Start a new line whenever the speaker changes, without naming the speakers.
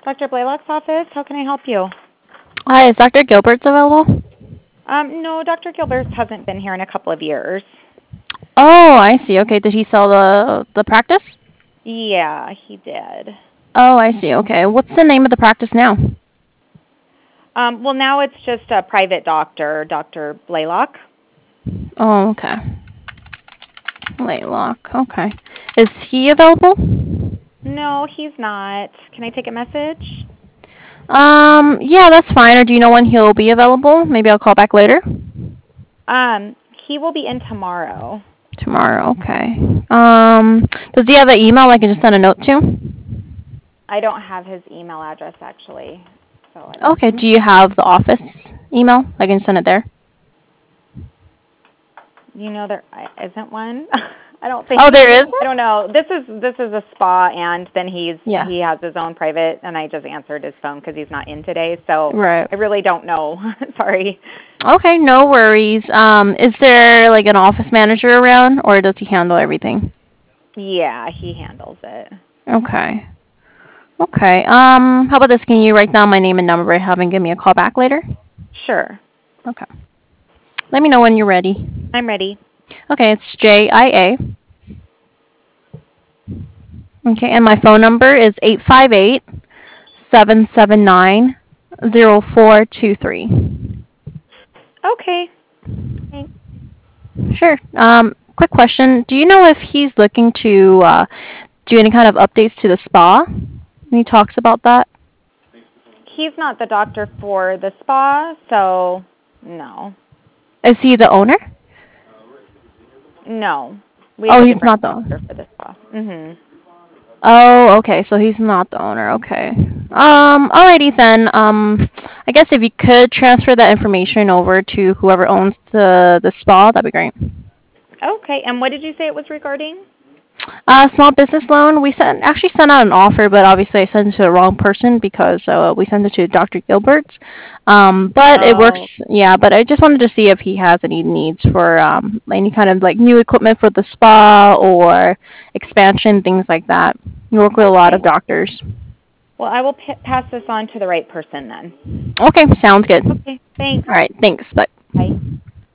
Dr. Blaylock's office. How can I help you?
Hi, is Dr. Gilbert's available?
No, Dr. Gilbert hasn't been here in a couple of years.
Oh, I see. Okay, did he sell the practice?
Yeah, he did.
Oh, I see. Okay, what's the name of the practice now?
Well, now it's just a private doctor, Dr. Blaylock.
Oh, okay. Laylock. Okay. Is he available?
No, he's not. Can I take a message?
Yeah, that's fine. Or do you know when he'll be available? Maybe I'll call back later.
He will be in tomorrow.
Tomorrow. Okay. Does he have an email I can just send a note to?
I don't have his email address actually, so I don't.
Okay. Do you have the office email? I can send it there.
There isn't one. I don't think.
Oh, there is?
I don't know. This is a spa, and then he has his own private, and I just answered his phone because he's not in today, so
Right.
I really don't know. Sorry.
Okay, no worries. Is there like an office manager around, or does he handle everything?
Yeah, he handles it.
Okay. Okay. How about this? Can you write down my name and number I have and give me a call back later?
Sure.
Okay. Let me know when you're ready.
I'm ready.
Okay, it's JIA. Okay, and my phone number is 858-779-0423.
Okay. Thanks.
Sure. Quick question. Do you know if he's looking to do any kind of updates to the spa? He talks about that.
He's not the doctor for the spa, so no.
Is he the owner?
No. We have
Oh,
a
he's
different
not the
doctor
owner.
for the spa. Mhm.
Oh, okay. So he's not the owner. Okay. Alrighty then. I guess if you could transfer that information over to whoever owns the spa, that'd be great.
Okay. And what did you say it was regarding?
Small business loan. We actually sent out an offer, but obviously I sent it to the wrong person because we sent it to Dr. Gilbert's. But it works.
Oh.
Yeah, but I just wanted to see if he has any needs for any kind of like new equipment for the spa or expansion, things like that. We work with a lot of doctors.
Well, I will pass this on to the right person then.
Okay, sounds good.
Okay. Thanks.
All right, thanks. Bye.
Bye.